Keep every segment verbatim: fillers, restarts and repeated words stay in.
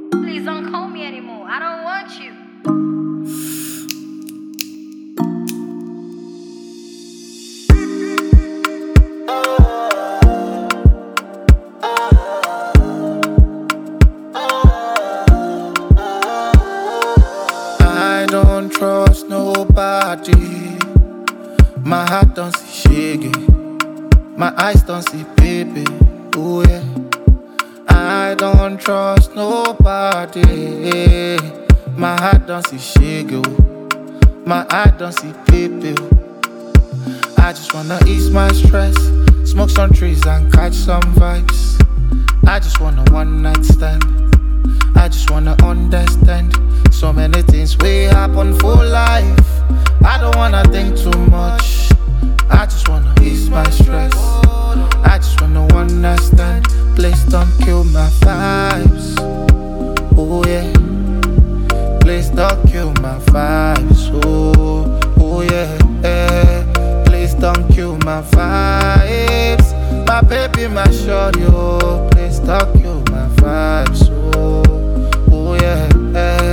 Please don't call me anymore. I don't want you. I don't trust nobody. My heart don't see shiggy. My eyes don't see baby. Oh yeah. I don't trust nobody. My heart don't see shiggy. My eye don't see baby. I just wanna ease my stress, smoke some trees and catch some vibes. I just want a one night stand. I just wanna understand so many things we happen for life. I don't wanna think too much. I just wanna ease my stress. I just wanna understand. Please don't kill my vibes. Oh yeah. Please don't kill my vibes. Oh, oh yeah, yeah. Please don't kill my vibes. My baby, my shorty, oh. Please don't kill my vibes. Oh, oh yeah, yeah.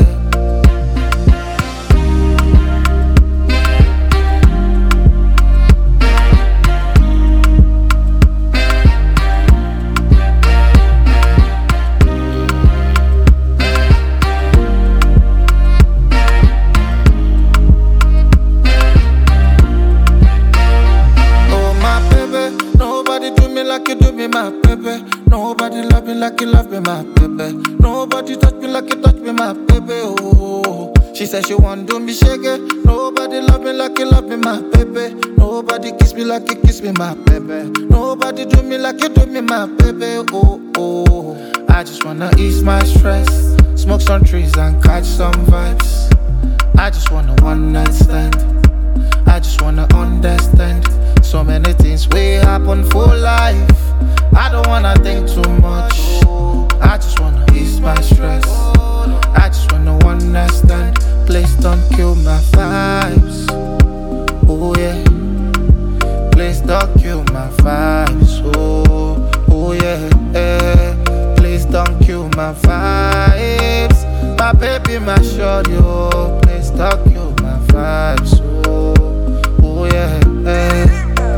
Like you do me, my baby. Nobody love me like you love me, my baby. Nobody touch me like you touch me, my baby. Oh, she said she want do me shaggy. Nobody love me like you love me, my baby. Nobody kiss me like you kiss me, my baby. Nobody do me like you do me, my baby. Oh, oh. I just wanna ease my stress, smoke some trees and catch some vibes. I just wanna one night stand. I just wanna understand so many things we happen for life. I don't wanna think too much. I just wanna ease my stress. I just wanna understand. Please don't kill my vibes. Oh yeah. Please don't kill my vibes. Oh, oh yeah, yeah. Please don't kill my vibes. My baby, my shorty, oh. Please don't kill my vibes. Oh, oh yeah, yeah.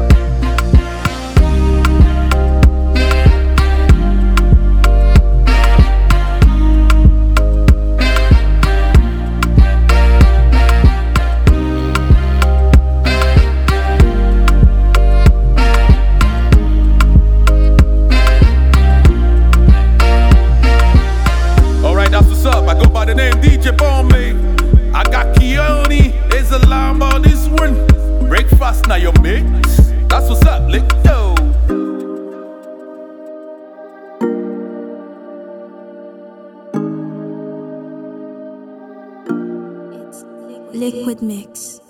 The name D J Bombay. I got Keone, there's a line about this one. Breakfast now your mix. That's what's up, lick yo. Liquid Mix.